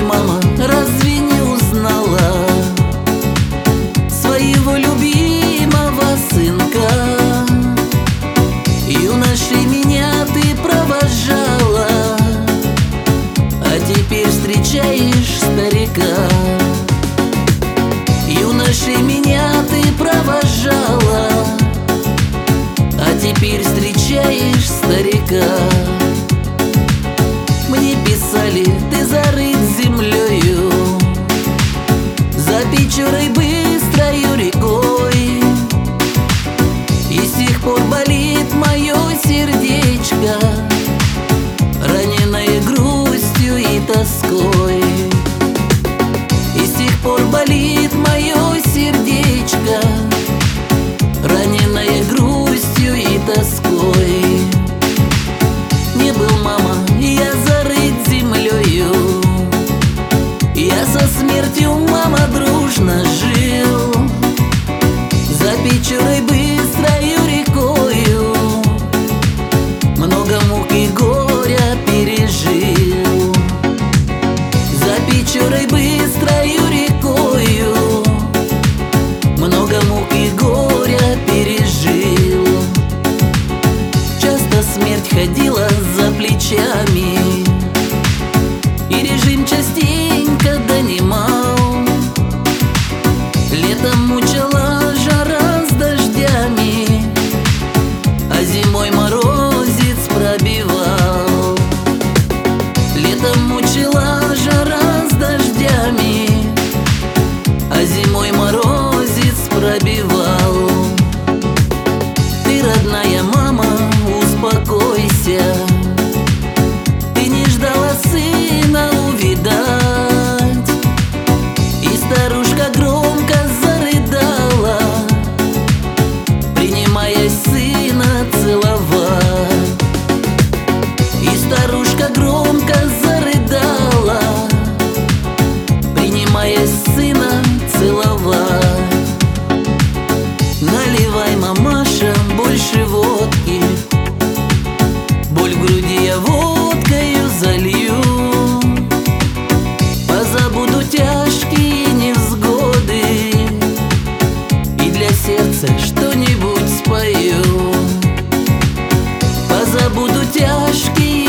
мама, разве не узнала своего любимого сынка? Юношей меня ты провожала, а теперь встречаешь старика. Юношей меня ты провожала, а теперь встречаешь старика. Мне писали, ты зарыт землею, за Печорой быстрою рекой, и с тех пор болит мое сердечко, раненое грустью и тоской. И с тех пор болит мое сердечко, раненое грустью и тоской. Не был, мама, я зарыт землею, я со смертью, мама, дружно жил, за Печорой быстрою рекою, много мук и горя пережил. За Печорой быстрою рекою, много мук и горя пережил. Часто смерть ходила за плечами, и режим частенько донимал. Летом мучила жара с дождями, а зимой морозец пробивал. Летом мучила жара с дождями, а зимой морозец пробивал. Ты, родная мама, успокойся, ты не ждала сына увидать. И старушка громко зарыдала, принимая сына целовать. И старушка громко зарыдала, принимая сына целовать. Наливай, мамаша, больше водки, боль в груди я водкою залью. Позабуду тяжкие невзгоды, и для сердца что-нибудь спою. Позабуду тяжкие